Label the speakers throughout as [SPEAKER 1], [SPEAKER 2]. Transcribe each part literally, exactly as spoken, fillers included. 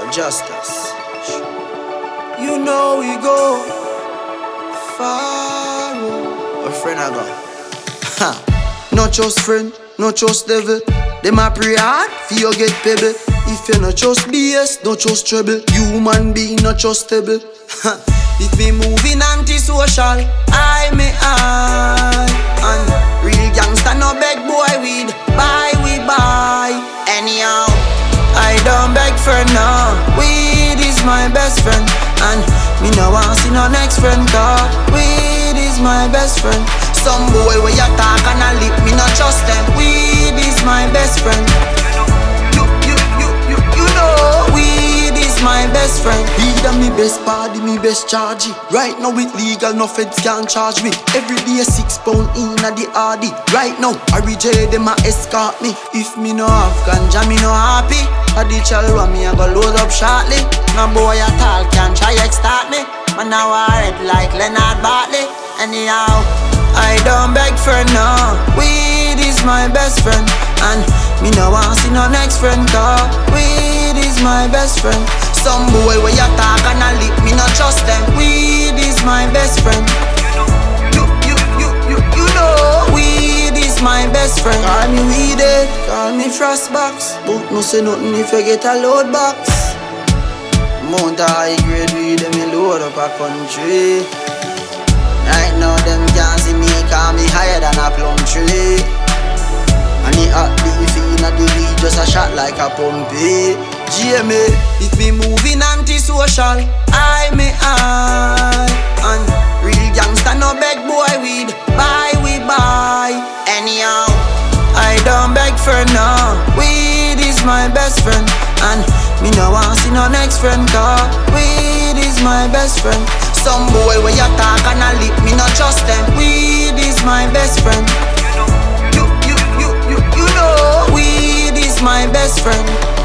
[SPEAKER 1] Justice. You know we go far. A friend I go. Ha. Not just friend, not just devil. Them a pray hard for you get pebble. If you not just B S, not just trouble. Human being not just stable. Ha. If me moving anti-social, I may I. And real gangsta no beg boy weed. Buy we buy. Anyhow, I don't beg for no. Weed is my best friend. And me no want see no next friend. Cause weed is my best friend. Some boy where you talk and a lip, me not trust them. Weed is my best friend. You, you, you, you, you know weed is my best friend. Weed and me best party, me best charge it. Right now it legal, no feds can't charge me. Every day six pound in a the R D. Right now, I reject them a escort me. If me no have ganja, me no happy. A the chalwa me a go load up shortly. No boy at all can try extort me. Man now I red like Leonard Bartley. Anyhow, I don't beg for no. Weed is my best friend. And me no want see no next friend. Cause weed is my best friend. Some boy where you talk and a lip, me not trust them. Weed is my best friend. You, you, you, you, you know weed is my best friend. Call me weeded, call me frostbox. But no say nothing if you get a load box. Mount a high grade weed, them me load up a country. Right now them can't see me, call me higher than a plum tree. And the hot leaf inna the weed just a shot like a pumpy. G M A, if me moving anti-social, I may I. And real gangsta no beg boy weed. Buy we buy. Anyhow, I don't beg for no. Weed is my best friend. And me no want see no next friend. Cause weed is my best friend. Some boy where you talk and a lip, me not trust them. Weed is my best friend. You, you, you, you, you know weed is my best friend.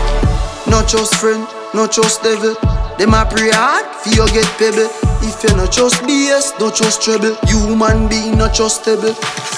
[SPEAKER 1] Not just friend, not just devil. Them a pray hard for you get pebble. If you not just B S, not just trouble. Human being not just stable.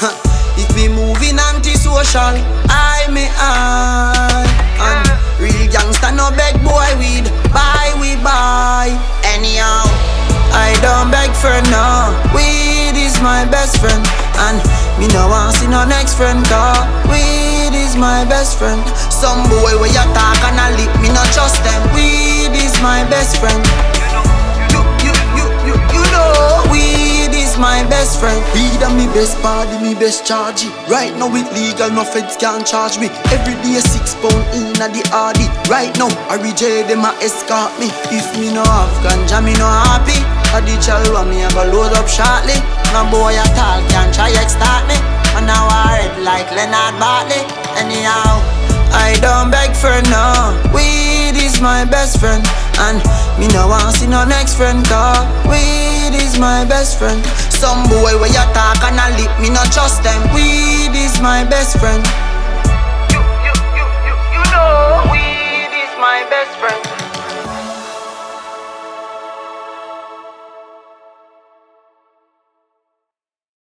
[SPEAKER 1] If me moving anti-social, I may I. And real gangsta no beg boy weed. Buy we buy. Anyhow, I don't beg for no. Weed is my best friend. And me no want see no next friend. Cause weed is my best friend. Some boy where you talk and a lip, me not trust them. Weed is my best friend. You, you, you, you, you know weed is my best friend. Weed and me best party, me best charge it. Right now it legal, no feds can't charge me. Every day six pound in a the R D. Right now I reject them a escort me. If me no have ganja, me no happy. A the chalwa me a go load up shortly. No boy at all can try extort me. And now I red like Leonard Bartley. Anyhow, I don't beg for no. Weed is my best friend. And me no want see no next friend. Cause weed is my best friend. Some boy where you talk and a lip, me not trust them. Weed is my best friend.